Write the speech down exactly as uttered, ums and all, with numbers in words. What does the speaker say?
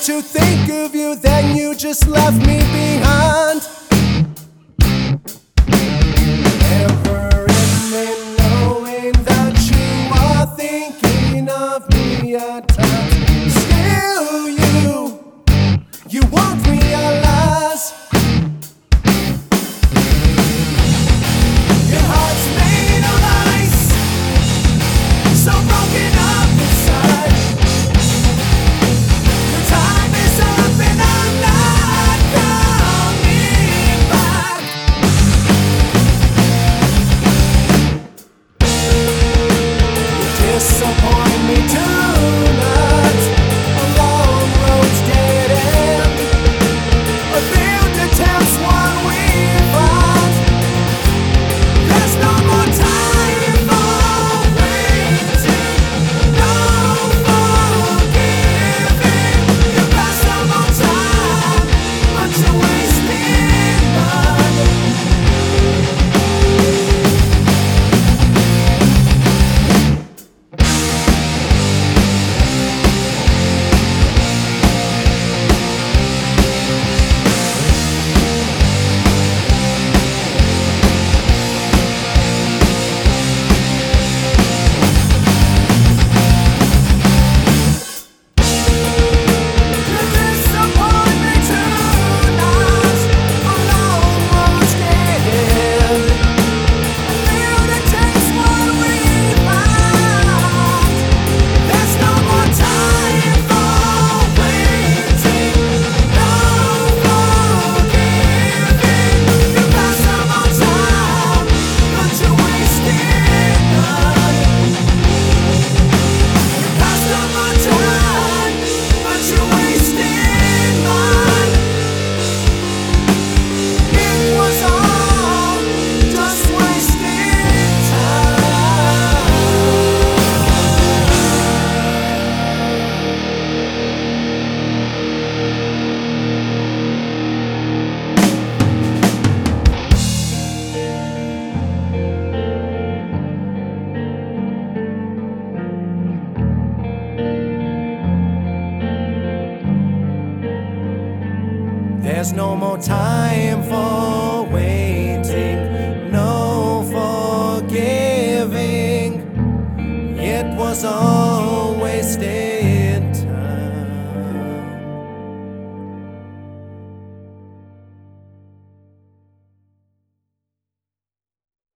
to think of you, then you just left me behind. Never ending knowing that you are thinking of me at times. Still you, you won't realize your heart's made of ice, so broken up inside. Your time is up and I'm not coming back. You disappoint me tonight. A long road's dead end. A failed attempt's one we find. There's no more time for waiting, no forgiving. You pass no more time, but you're wasting mine. There's no more time for waiting, no forgiving. It was all wasted.